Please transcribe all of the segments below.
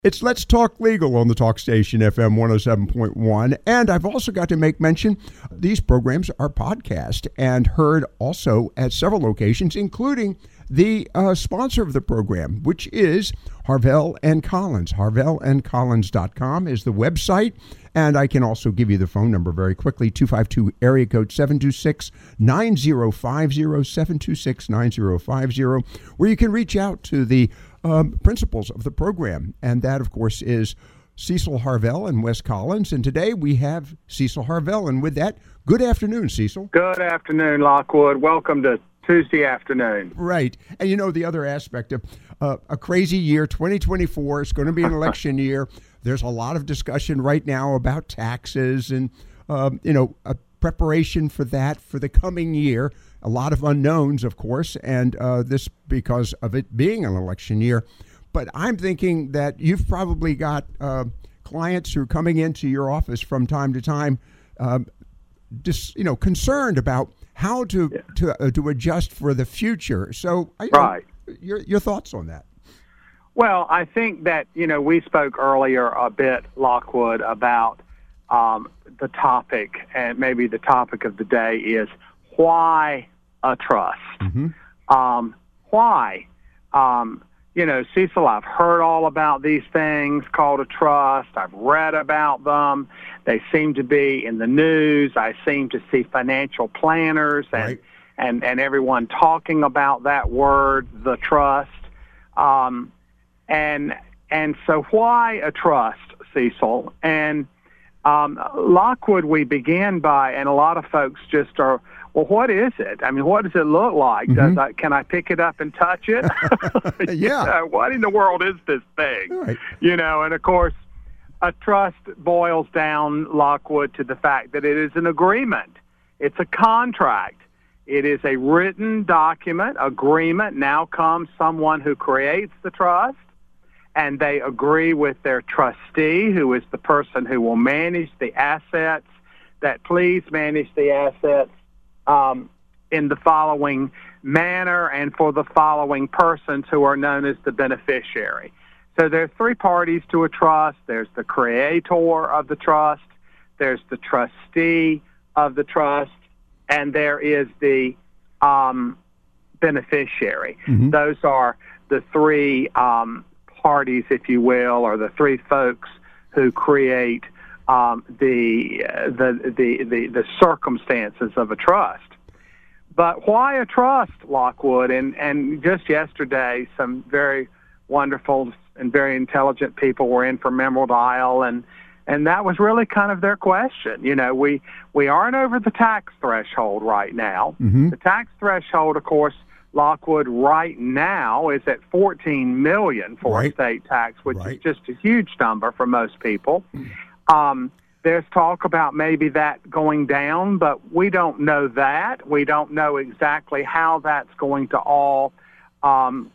It's Let's Talk Legal on the Talk Station FM 107.1. And I've also got to make mention, these programs are podcast and heard also at several locations, including the sponsor of the program, which is Harvell & Collins. HarvellandCollins.com is the website. And I can also give you the phone number very quickly, 252 area code 726-9050, 726-9050, where you can reach out to the principals of the program. And that, of course, is Cecil Harvell and Wes Collins. And today we have Cecil Harvell. And with that, good afternoon, Cecil. Good afternoon, Lockwood. Welcome to Tuesday afternoon. Right. And you know, the other aspect of a crazy year, 2024, is going to be an election year. There's a lot of discussion right now about taxes and, a preparation for that for the coming year. A lot of unknowns, of course, and this because of it being an election year. But I'm thinking that you've probably got clients who are coming into your office from time to time, concerned about how to adjust for the future. So, right. Your thoughts on that? Well, I think that, we spoke earlier a bit, Lockwood, about the topic, and maybe the topic of the day is why a trust? Mm-hmm. Why? Cecil, I've heard all about these things called a trust. I've read about them. They seem to be in the news. I seem to see financial planners and everyone talking about that word, the trust. And so why a trust, Cecil? And Lockwood, we begin by, and a lot of folks just are, well, what is it? I mean, what does it look like? Mm-hmm. Can I pick it up and touch it? Yeah. What in the world is this thing? Right. And of course, a trust boils down, Lockwood, to the fact that it is an agreement. It's a contract. It is a written document, agreement. Now comes someone who creates the trust, and they agree with their trustee, who is the person who will manage the assets, that please manage the assets in the following manner and for the following persons who are known as the beneficiary. So there are three parties to a trust. There's the creator of the trust, there's the trustee of the trust, and there is the beneficiary. Mm-hmm. Those are the three parties, if you will, or the three folks who create the circumstances of a trust. But why a trust, Lockwood? And just yesterday, some very wonderful and very intelligent people were in from Emerald Isle, and that was really kind of their question. We aren't over the tax threshold right now. Mm-hmm. The tax threshold, of course, Lockwood, right now is at $14 million for estate tax, which is just a huge number for most people. There's talk about maybe that going down, but we don't know that. We don't know exactly how that's going to all come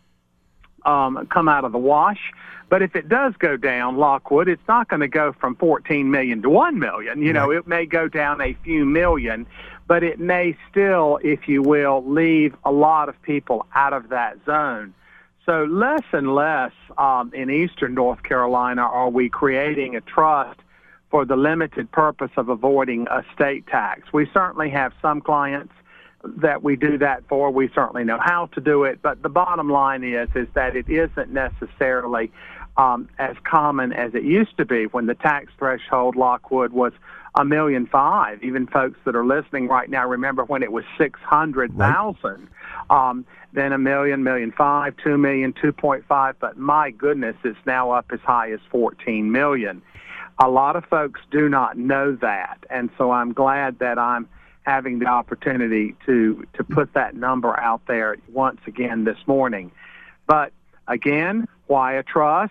out of the wash. But if it does go down, Lockwood, it's not going to go from $14 million to $1 million. It may go down a few million, but it may still, if you will, leave a lot of people out of that zone. So less and less in eastern North Carolina are we creating a trust for the limited purpose of avoiding estate tax. We certainly have some clients that we do that for. We certainly know how to do it, but the bottom line is that it isn't necessarily as common as it used to be when the tax threshold, Lockwood, was $1.5 million. Even folks that are listening right now remember when it was $600,000. Then $1 million, $1.5 million, $2 million, 2.5. But my goodness, it's now up as high as $14 million. A lot of folks do not know that, and so I'm glad that I'm having the opportunity to put that number out there once again this morning. But again, why a trust?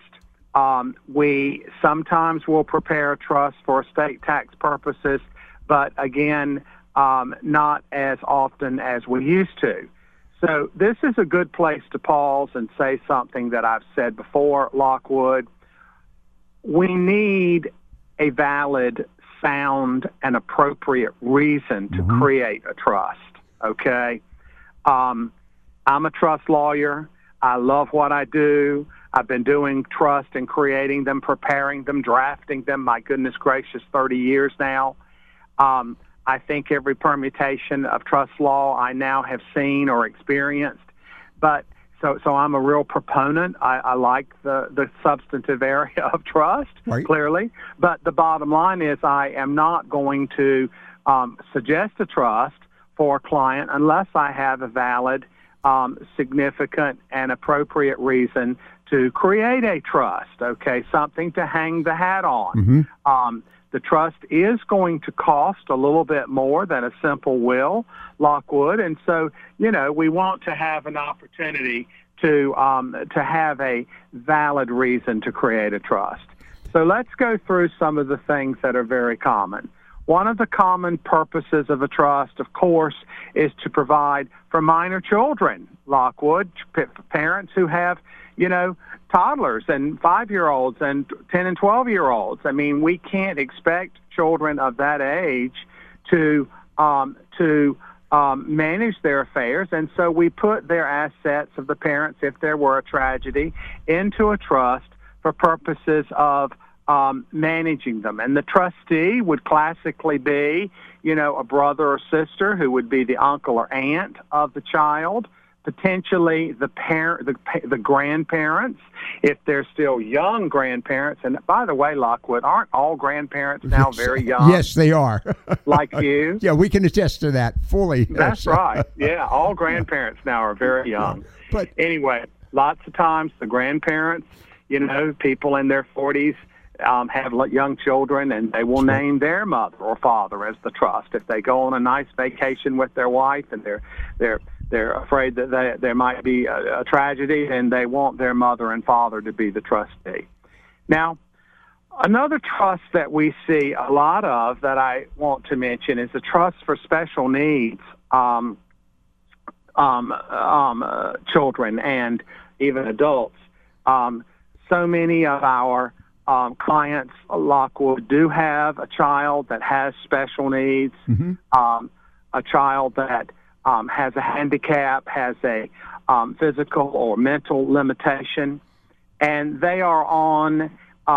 We sometimes will prepare a trust for estate tax purposes, but again, not as often as we used to. So this is a good place to pause and say something that I've said before, Lockwood. We need a valid, sound, and appropriate reason to create a trust, okay? I'm a trust lawyer. I love what I do. I've been doing trust and creating them, preparing them, drafting them. My goodness gracious, 30 years now. I think every permutation of trust law I now have seen or experienced. But so I'm a real proponent. I like the substantive area of trust, clearly. But the bottom line is I am not going to suggest a trust for a client unless I have a valid, significant, and appropriate reason to create a trust, okay, something to hang the hat on. The trust is going to cost a little bit more than a simple will, Lockwood, and so, we want to have an opportunity to have a valid reason to create a trust. So let's go through some of the things that are very common. One of the common purposes of a trust, of course, is to provide for minor children, Lockwood, parents who have, toddlers and 5-year-olds and 10 and 12-year-olds. I mean, we can't expect children of that age to manage their affairs, and so we put their assets of the parents, if there were a tragedy, into a trust for purposes of managing them. And the trustee would classically be, a brother or sister who would be the uncle or aunt of the child, potentially the grandparents, if they're still young grandparents. And by the way, Lockwood, aren't all grandparents now very young? Yes, they are. Like you? Yeah, we can attest to that fully. That's right. Yeah, all grandparents now are very young. But anyway, lots of times the grandparents, people in their 40s, have young children, and they will name their mother or father as the trust. If they go on a nice vacation with their wife and they're afraid that there might be a tragedy, and they want their mother and father to be the trustee. Now, another trust that we see a lot of that I want to mention is a trust for special needs children and even adults. So many of our clients, Lockwood, do have a child that has special needs, a child that has a handicap, has a physical or mental limitation, and they are on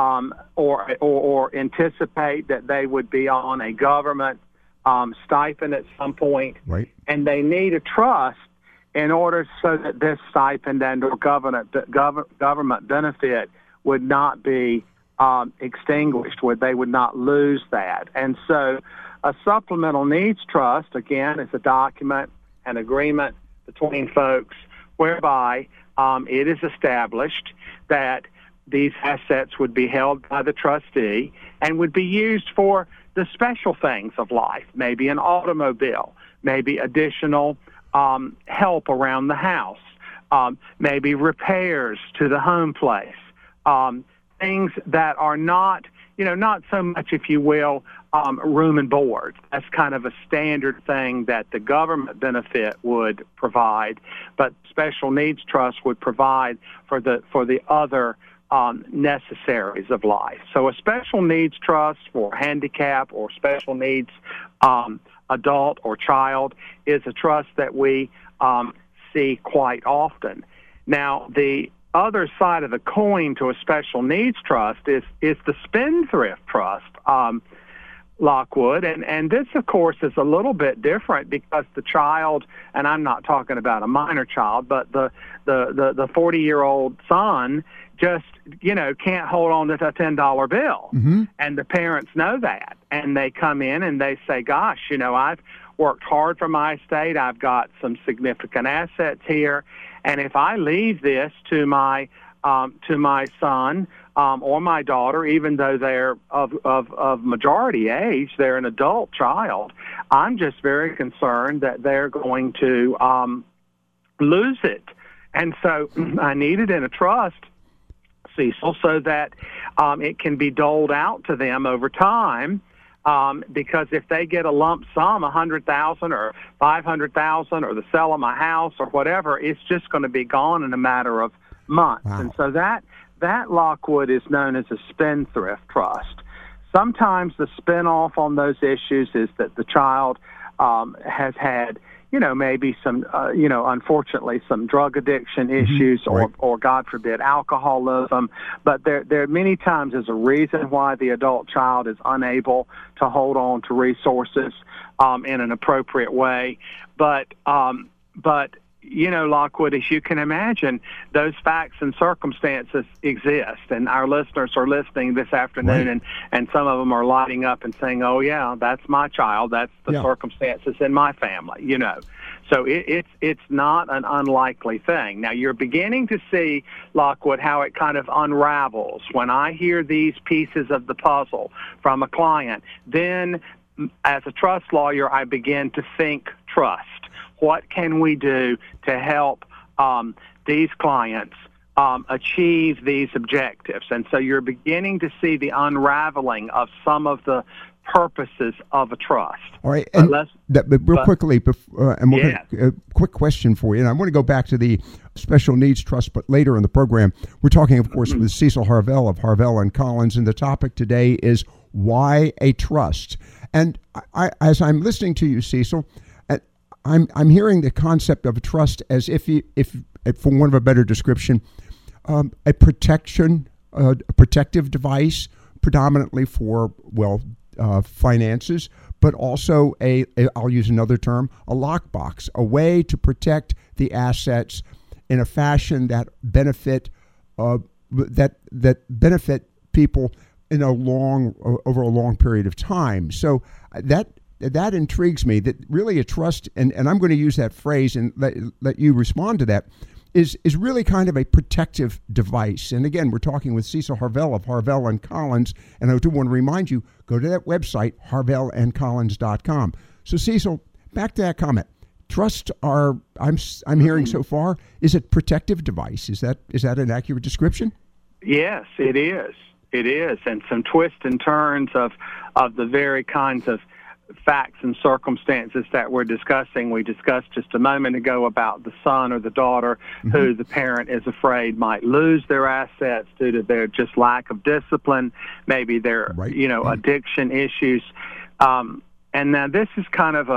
or anticipate that they would be on a government stipend at some point, and they need a trust in order so that this stipend and or government benefit would not be extinguished, where they would not lose that. And so a supplemental needs trust, again, is a document, an agreement between folks whereby it is established that these assets would be held by the trustee and would be used for the special things of life, maybe an automobile, maybe additional help around the house, maybe repairs to the home place, things that are not, not so much, if you will, room and board. That's kind of a standard thing that the government benefit would provide, but special needs trust would provide for the other necessaries of life. So a special needs trust for handicap or special needs adult or child is a trust that we see quite often. Now, the other side of the coin to a special needs trust is the spendthrift trust, Lockwood, and this, of course, is a little bit different because the child, and I'm not talking about a minor child, but the 40-year-old son just, can't hold on to a $10 bill, and the parents know that, and they come in and they say, gosh, I've worked hard for my estate, I've got some significant assets here, and if I leave this to my son or my daughter, even though they're of majority age, they're an adult child, I'm just very concerned that they're going to lose it. And so I need it in a trust, Cecil, so that it can be doled out to them over time. Because if they get a lump sum, $100,000 or $500,000, or the sale of my house or whatever, it's just going to be gone in a matter of months. Wow. And so that Lockwood is known as a spendthrift trust. Sometimes the spin-off on those issues is that the child has had, maybe some, unfortunately, some drug addiction issues, or God forbid, alcoholism. But there many times is a reason why the adult child is unable to hold on to resources in an appropriate way. But Lockwood, as you can imagine, those facts and circumstances exist, and our listeners are listening this afternoon, and some of them are lighting up and saying, "Oh yeah, that's my child. That's the circumstances in my family." So it's not an unlikely thing. Now you're beginning to see, Lockwood, how it kind of unravels when I hear these pieces of the puzzle from a client. Then, as a trust lawyer, I begin to think trust. What can we do to help these clients achieve these objectives? And so you're beginning to see the unraveling of some of the purposes of a trust. All right, and quickly, a quick question for you, and I want to go back to the special needs trust, but later in the program. We're talking, of course, with Cecil Harvell of Harvell and Collins, and the topic today is why a trust. And as I'm listening to you, Cecil, I'm hearing the concept of a trust as if for want of a better description, a protective device, predominantly for finances, but also I'll use another term, a lockbox, a way to protect the assets in a fashion that benefit benefit people in over a long period of time. So that intrigues me, that really a trust, and I'm going to use that phrase and let you respond to that, is really kind of a protective device. And again, we're talking with Cecil Harvell of Harvell and Collins, and I do want to remind you, go to that website, harvellandcollins.com. So Cecil, back to that comment. Trust I'm hearing so far, is a protective device. Is that an accurate description? Yes, it is. It is. And some twists and turns of the very kinds of facts and circumstances that we're discussing. We discussed just a moment ago about the son or the daughter who the parent is afraid might lose their assets due to their just lack of discipline, maybe their addiction issues. And now this is kind of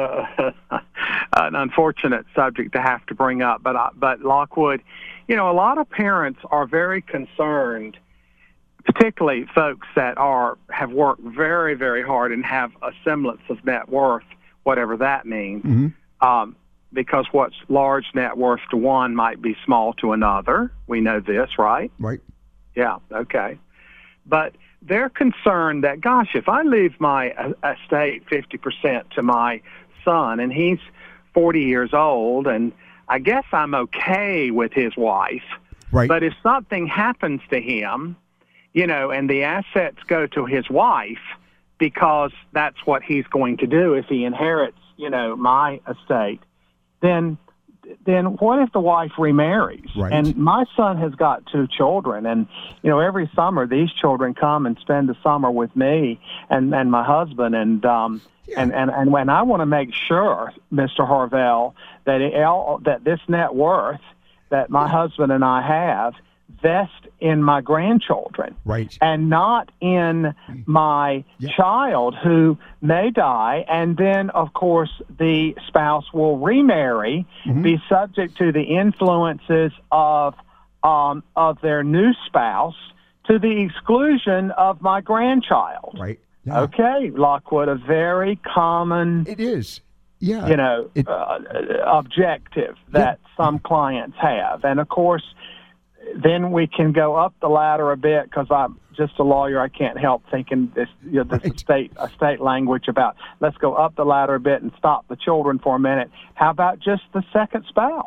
an unfortunate subject to have to bring up, but Lockwood, a lot of parents are very concerned, particularly folks that have worked very, very hard and have a semblance of net worth, whatever that means, because what's large net worth to one might be small to another. We know this, right? Right. Yeah, okay. But they're concerned that, gosh, if I leave my estate 50% to my son, and he's 40 years old, and I guess I'm okay with his wife, right. But if something happens to him, and the assets go to his wife, because that's what he's going to do if he inherits, my estate, then what if the wife remarries? Right. And my son has got 2 children, and, every summer these children come and spend the summer with me and my husband, and when I want to make sure, Mr. Harvell, that this net worth that my husband and I have vest in my grandchildren, right, and not in my child who may die, and then of course the spouse will remarry, be subject to the influences of their new spouse, to the exclusion of my grandchild. Right. Yeah. Okay, Lockwood, a very common. It is. Yeah. Objective that some clients have, and of course. Then we can go up the ladder a bit, because I'm just a lawyer. I can't help thinking this state language about let's go up the ladder a bit and stop the children for a minute. How about just the second spouse?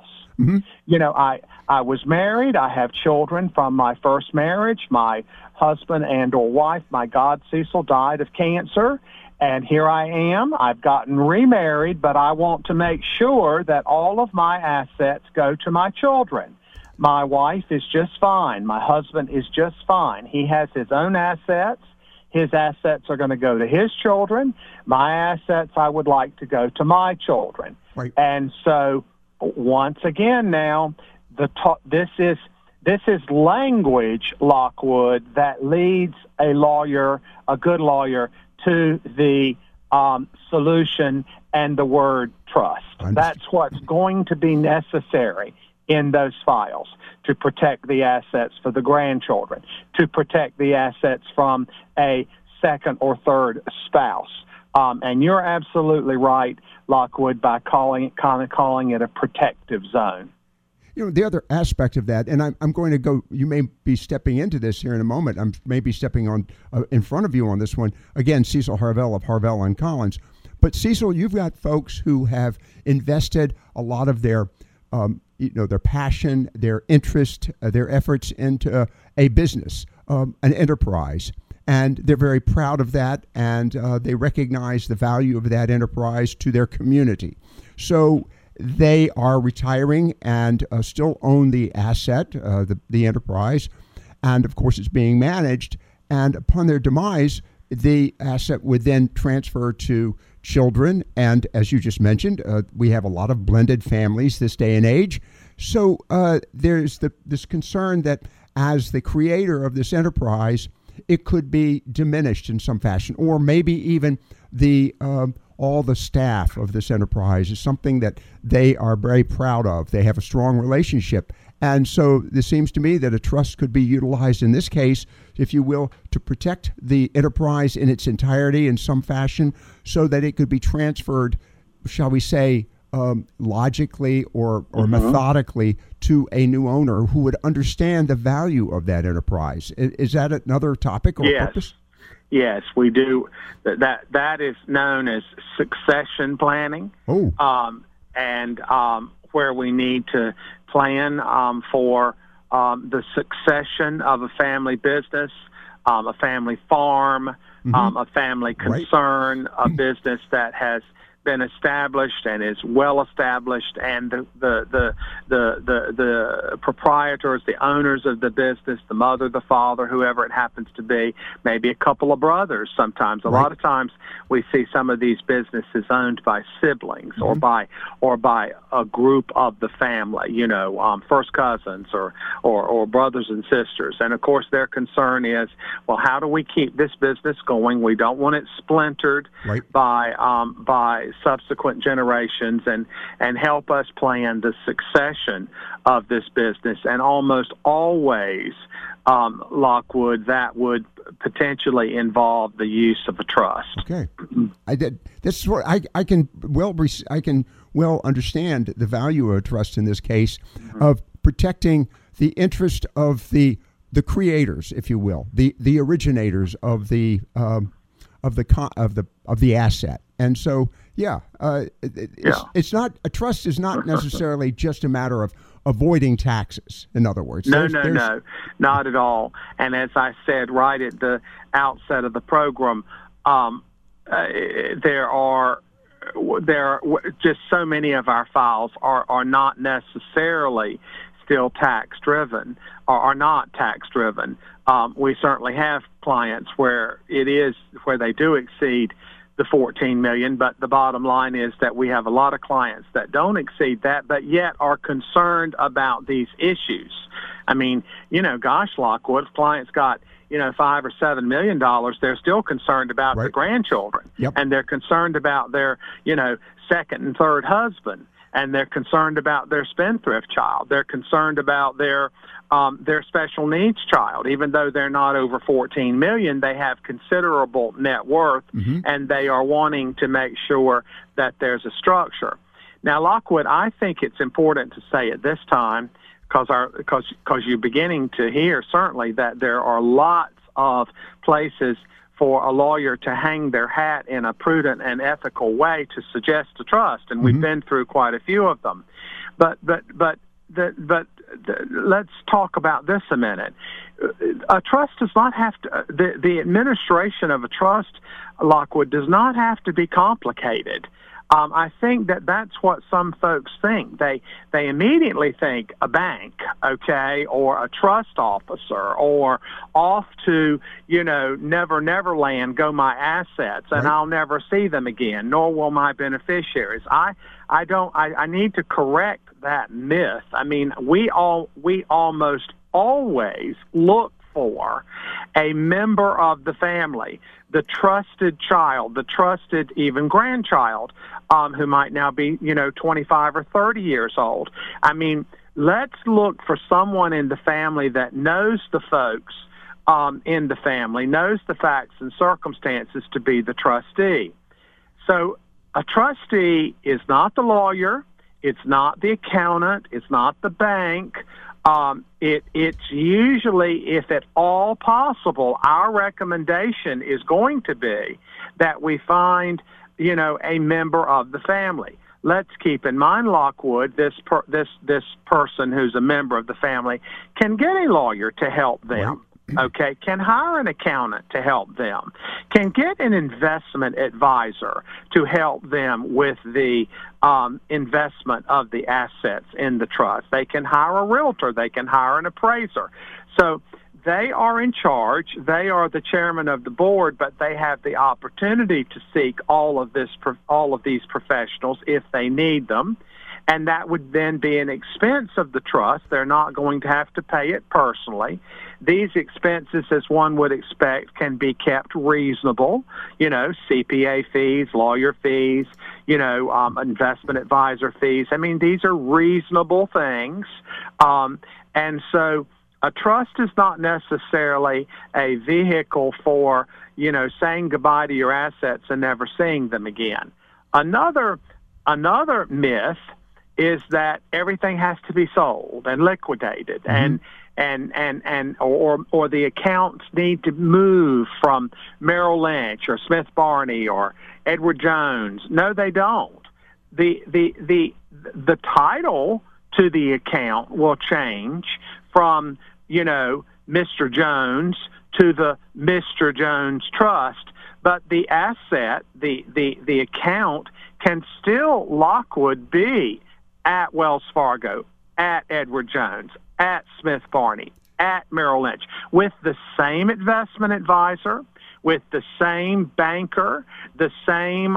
I was married. I have children from my first marriage. My husband and or wife, my God, Cecil, died of cancer. And here I am. I've gotten remarried, but I want to make sure that all of my assets go to my children. My wife is just fine. My husband is just fine. He has his own assets. His assets are going to go to his children. My assets, I would like to go to my children. Right. And so, once again, now this is language, Lockwood, that leads a good lawyer, to the solution and the word trust. That's what's going to be necessary in those files to protect the assets for the grandchildren, to protect the assets from a second or third spouse. And you're absolutely right, Lockwood, by calling it a protective zone. You know, the other aspect of that, and I'm going to go, you may be stepping into this here in a moment. I'm maybe stepping on in front of you on this one. Again, Cecil Harvell of Harvell and Collins. But Cecil, you've got folks who have invested a lot of their, their passion, their interest, their efforts into a business, an enterprise. And they're very proud of that, and they recognize the value of that enterprise to their community. So they are retiring and still own the asset, the enterprise, and of course it's being managed. And upon their demise, the asset would then transfer to children. And as you just mentioned, we have a lot of blended families this day and age. So there's this concern that as the creator of this enterprise, it could be diminished in some fashion, or maybe even the all the staff of this enterprise is something that they are very proud of. They have a strong relationship. And so this seems to me that a trust could be utilized in this case, if you will, to protect the enterprise in its entirety in some fashion so that it could be transferred, shall we say, logically or methodically to a new owner who would understand the value of that enterprise. Is that another topic or purpose? Yes, we do. That is known as succession planning. And where we need to plan for the succession of a family business, a family farm, a family concern, a business that has been established and is well established, and the proprietors, the owners of the business, the mother, the father, whoever it happens to be, maybe a couple of brothers. Sometimes, a lot of times, we see some of these businesses owned by siblings or by a group of the family. First cousins or brothers and sisters. And of course, their concern is, well, how do we keep this business going? We don't want it splintered by subsequent generations, and help us plan the succession of this business. And almost always, Lockwood, that would potentially involve the use of a trust. Okay, this is what I can well understand the value of a trust in this case, of protecting the interest of the creators, if you will, the originators of the asset. And so, it's not, a trust is not necessarily just a matter of avoiding taxes. In other words, no, not at all. And as I said right at the outset of the program, there are just so many of our files are not necessarily still tax driven or are not tax driven. We certainly have clients where they do exceed the $14 million, but the bottom line is that we have a lot of clients that don't exceed that, but yet are concerned about these issues. I mean, Lockwood, if clients got, $5 or $7 million, they're still concerned about the grandchildren, and they're concerned about their, second and third husband, and they're concerned about their spendthrift child. They're concerned about their special needs child. Even though they're not over $14 million, they have considerable net worth, and they are wanting to make sure that there's a structure. Now, Lockwood, I think it's important to say at this time, because you're beginning to hear certainly that there are lots of places for a lawyer to hang their hat in a prudent and ethical way to suggest a trust, and we've been through quite a few of them. But let's talk about this a minute. A trust does not have to. The administration of a trust, Lockwood, does not have to be complicated. I think that's what some folks think. They immediately think a bank, or a trust officer, or off to, Never Land go my assets, and I'll never see them again, nor will my beneficiaries. I need to correct that myth. I mean, we almost always look for a member of the family, the trusted child, the trusted even grandchild, who might now be, 25 or 30 years old. I mean, let's look for someone in the family that knows the folks in the family, knows the facts and circumstances to be the trustee. So a trustee is not the lawyer, it's not the accountant, it's not the bank. It's usually, if at all possible, our recommendation is going to be that we find, a member of the family. Let's keep in mind, Lockwood, this person who's a member of the family can get a lawyer to help them. Okay, can hire an accountant to help them, can get an investment advisor to help them with the investment of the assets in the trust. They can hire a realtor. They can hire an appraiser. So they are in charge. They are the chairman of the board, but they have the opportunity to seek all of these professionals if they need them. And that would then be an expense of the trust. They're not going to have to pay it personally. These expenses, as one would expect, can be kept reasonable. CPA fees, lawyer fees, investment advisor fees. I mean, these are reasonable things. And so a trust is not necessarily a vehicle for, saying goodbye to your assets and never seeing them again. Another myth is that everything has to be sold and liquidated, or the accounts need to move from Merrill Lynch or Smith Barney or Edward Jones. No, they don't. The title to the account will change from Mr. Jones to the Mr. Jones Trust, but the asset, the account can still, Lockwood, be at Wells Fargo, at Edward Jones, at Smith Barney, at Merrill Lynch, with the same investment advisor, with the same banker, the same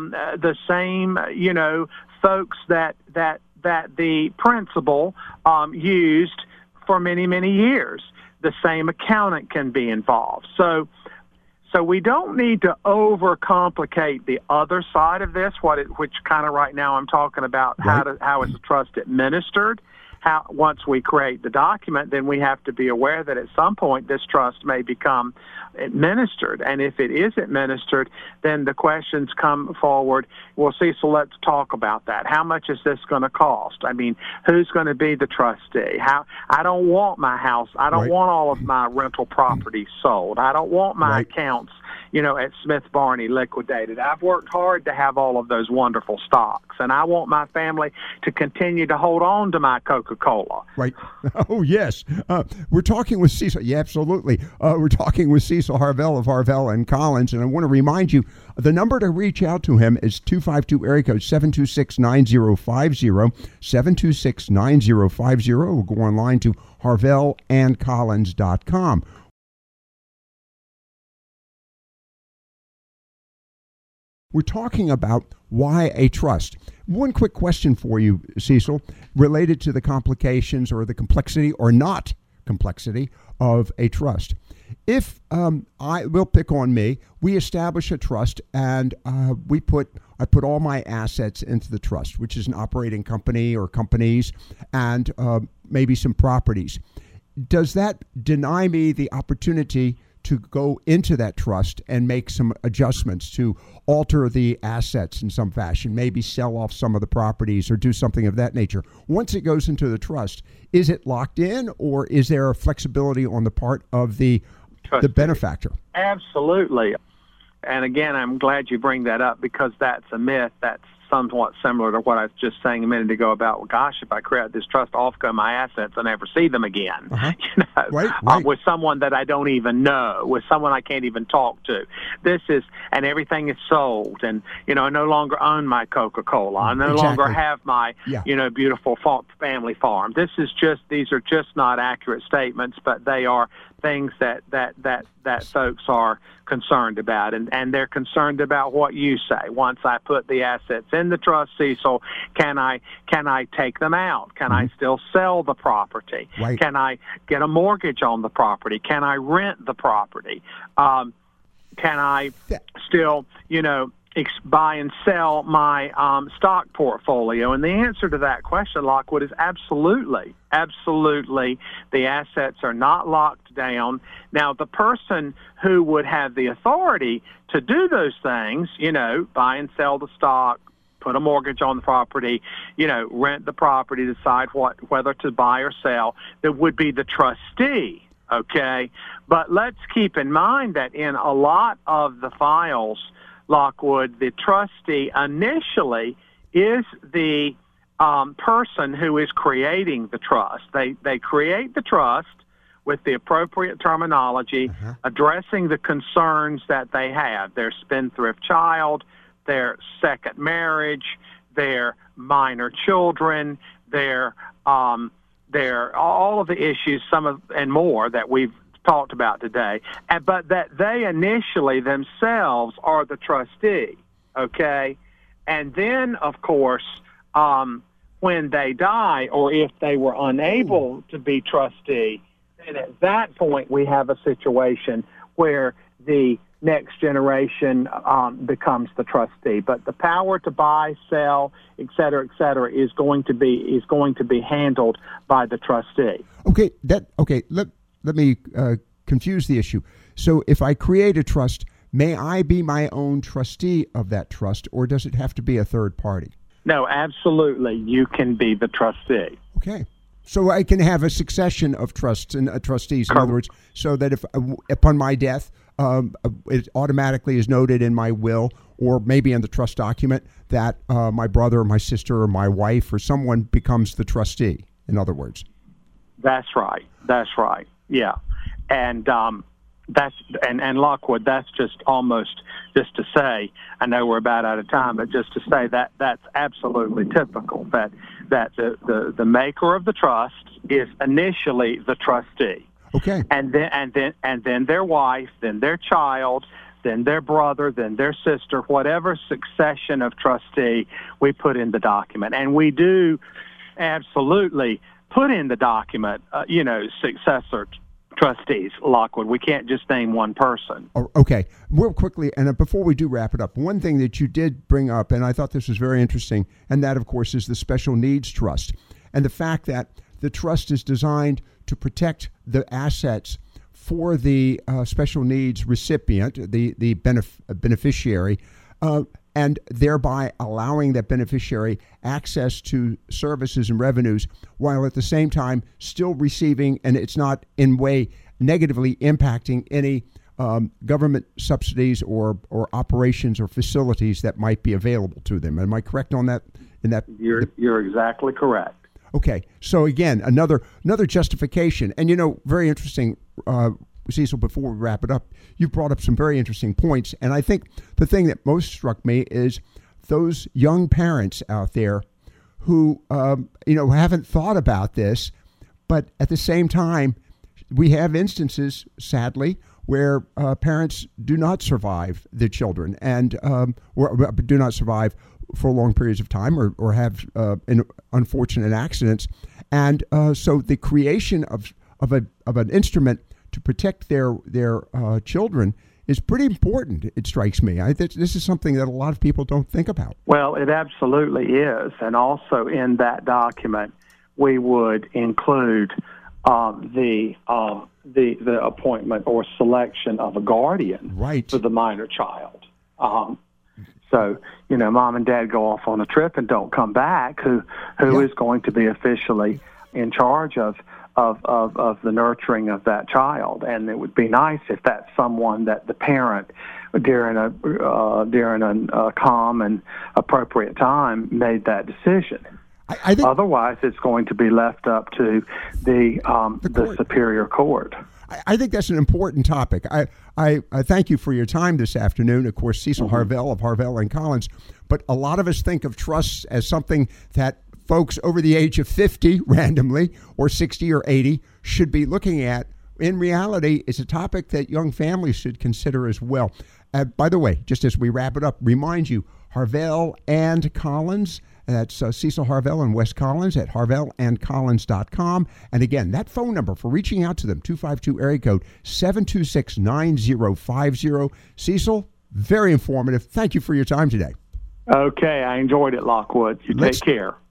folks that the principal used for many, many years. The same accountant can be involved. So we don't need to overcomplicate the other side of this, which kind of right now I'm talking about how is the trust administered. Once we create the document, then we have to be aware that at some point this trust may become administered. And if it is administered, then the questions come forward. Well, Cecil, let's talk about that. How much is this going to cost? I mean, who's going to be the trustee? I don't want my house. I don't want all of my rental properties sold. I don't want my accounts, at Smith Barney liquidated. I've worked hard to have all of those wonderful stocks, and I want my family to continue to hold on to my Coca-Cola. Right. Oh, yes. We're talking with Cecil. Yeah, absolutely. We're talking with Cecil Harvell of Harvell and Collins, and I want to remind you, the number to reach out to him is 252 area code 726-9050, 726-9050. We'll go online to harvellandcollins.com. We're talking about why a trust. One quick question for you, Cecil, related to the complications or the complexity or not complexity of a trust. If I will pick on me, we establish a trust and I put all my assets into the trust, which is an operating company or companies and maybe some properties. Does that deny me the opportunity to go into that trust and make some adjustments to alter the assets in some fashion, maybe sell off some of the properties or do something of that nature? Once it goes into the trust, is it locked in, or is there a flexibility on the part of the benefactor? Absolutely. And again, I'm glad you bring that up, because that's a myth that's somewhat similar to what I was just saying a minute ago about, well, gosh, if I create this trust, off go my assets, I never see them again. With someone that I don't even know, with someone I can't even talk to. And everything is sold, and I no longer own my Coca-Cola. I no longer have my beautiful family farm. These are just not accurate statements, but they are things that folks are concerned about, and they're concerned about what you say. Once I put the assets in the trust, Cecil, can I take them out? Can I still sell the property? Right. Can I get a mortgage on the property? Can I rent the property? Can I still, buy and sell my stock portfolio? And the answer to that question, Lockwood, is absolutely. Absolutely. The assets are not locked down. Now, the person who would have the authority to do those things, buy and sell the stock, put a mortgage on the property, rent the property, decide whether to buy or sell, that would be the trustee. Okay? But let's keep in mind that in a lot of the files, Lockwood, the trustee initially is the person who is creating the trust. They create the trust with the appropriate terminology, addressing the concerns that they have, their spendthrift child, their second marriage, their minor children, their all of the issues, and more that we've talked about today, but that they initially themselves are the trustee, okay? And then, of course, when they die, or if they were unable to be trustee, then at that point we have a situation where the next generation becomes the trustee. But the power to buy, sell, et cetera, is going to be handled by the trustee. Okay, let me confuse the issue. So if I create a trust, may I be my own trustee of that trust, or does it have to be a third party? No, absolutely. You can be the trustee. Okay. So I can have a succession of trusts and trustees, in other words, so that if upon my death, it automatically is noted in my will, or maybe in the trust document, that my brother or my sister or my wife or someone becomes the trustee, in other words. That's right. Yeah. And and Lockwood, that's just to say, I know we're about out of time, but just to say that that's absolutely typical, that the maker of the trust is initially the trustee. Okay. And then their wife, then their child, then their brother, then their sister, whatever succession of trustee we put in the document. And we do absolutely put in the document, successor trustees, Lockwood. We can't just name one person. Okay. Real quickly, and before we do wrap it up, one thing that you did bring up, and I thought this was very interesting, and that, of course, is the Special Needs Trust. And the fact that the trust is designed to protect the assets for the special needs recipient, the beneficiary, and thereby allowing that beneficiary access to services and revenues, while at the same time still receiving, and it's not in way negatively impacting any government subsidies or operations or facilities that might be available to them. Am I correct on that? You're exactly correct. Okay, so again, another justification, and very interesting, Cecil, before we wrap it up, you brought up some very interesting points, and I think the thing that most struck me is those young parents out there who, haven't thought about this, but at the same time, we have instances, sadly, where parents do not survive their children and or do not survive for long periods of time, or have unfortunate accidents, and so the creation of an instrument to protect their children is pretty important. It strikes me. This is something that a lot of people don't think about. Well, it absolutely is, and also in that document, we would include the appointment or selection of a guardian for the minor child. So, mom and dad go off on a trip and don't come back. Who is going to be officially in charge of the nurturing of that child? And it would be nice if that's someone that the parent, during a calm and appropriate time, made that decision. I think, otherwise, it's going to be left up to the superior court. I think that's an important topic. I thank you for your time this afternoon. Of course, Cecil Harvell of Harvell and Collins. But a lot of us think of trusts as something that folks over the age of 50 randomly, or 60 or 80, should be looking at in reality, it's a topic that young families should consider as well. By the way, just as we wrap it up, remind you, Harvell and Collins, that's Cecil Harvell and Wes Collins at harvellandcollins.com. And again, that phone number for reaching out to them, 252 area code 726-9050. Cecil, very informative. Thank you for your time today. Okay, I enjoyed it, Lockwood. You take care.